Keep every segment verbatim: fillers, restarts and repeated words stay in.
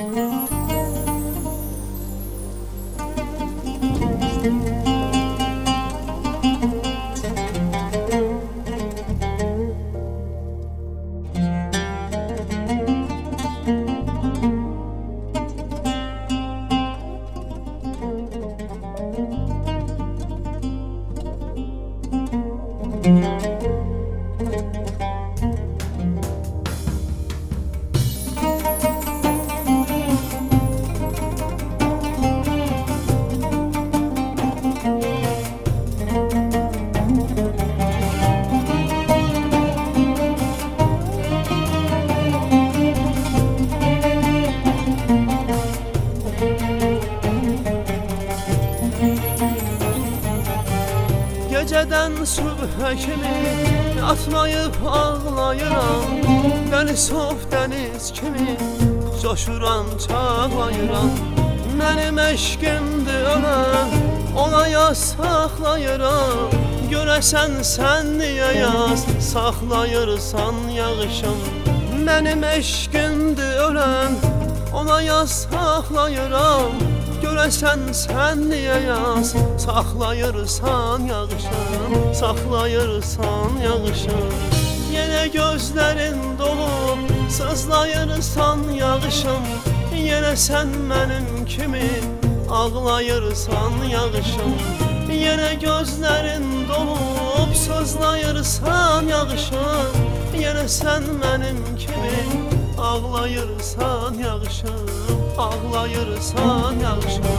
Geceden subhə kimi atmayıb ağlayıram, Bəni sof dəniz kimi coşuram, çağlayıram. Mənim eşqimdir ölən, ona yaz saxlayıram. Görəsən sən niyə yaz saxlayırsan yağışım? Mənim eşqimdir ölən, ona yaz saxlayıram. Görəsən sən niyə yaz saxlayırsan yağışım, saxlayırsan yağışım. Yenə gözlərin dolub sızlayırsan yağışım, yenə sən mənim kimi ağlayırsan yağışım. Yenə gözlərin dolub sızlayırsan yağışım, yenə sən mənim kimi ağlayırsan yağışım, ağlayırsan yağışım.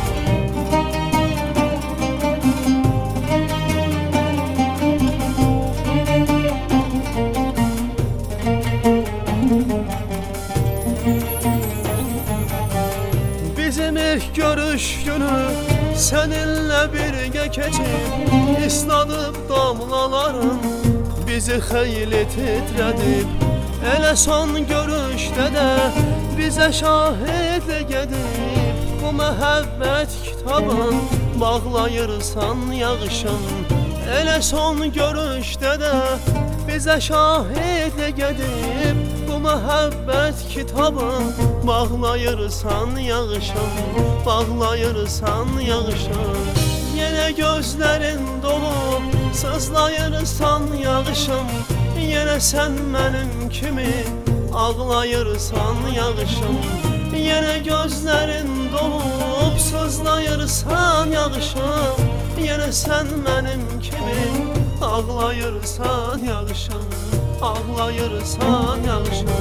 Bizim ilk görüş günü seninle birgə keçib, isladıb damlaların bizi xeyli titrədib. Elə son görüşdə də bizə şahidlik edib, bu məhəbbət kitabın bağlayırsan yağışım. Elə son görüşdə də bizə şahidlik edib, bu məhəbbət kitabın bağlayırsan yağışım, bağlayırsan yağışım. Yenə gözlərin dolub sızlayırsan yağışım, yenə sən mənim kimi ağlayırsan yağışım. Yenə gözlərin dolub sızlayırsan yağışım, yenə sən mənim kimi ağlayırsan yağışım, ağlayırsan yağışım.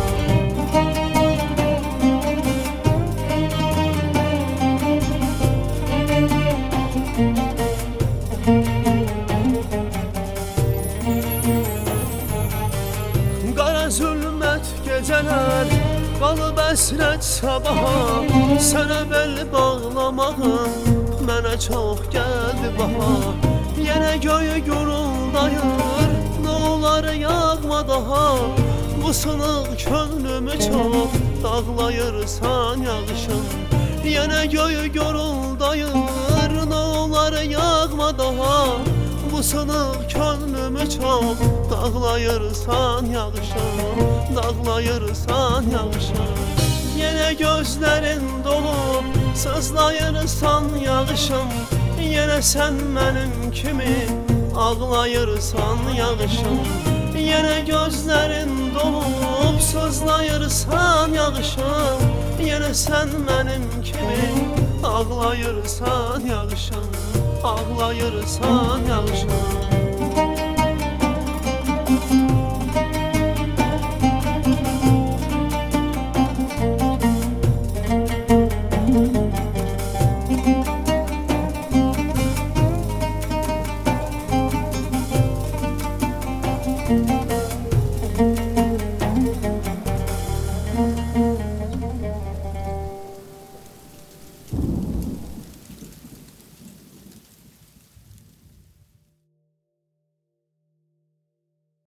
Zülmət gecələr qalıb əsrət sabaha, sənə bel bağlamağın mənə çox gəldi baha. Yenə göy guruldayır, nə olar yağma daha, bu sınıq könlümü çox dağlayırsan yağışım. Yenə göy guruldayır, nə olar yağma daha, bu sınıq könlümü çox dağlayırsan yağışım, dağlayırsan yağışım. Yenə gözlərin dolub sızlayırsan yağışım, yenə sən mənim kimi ağlayırsan yağışım. Yenə gözlərin dolub sızlayırsan yağışım, yenə sən mənim kimi ağlayırsan yağışım, ağlayırsan yağışım.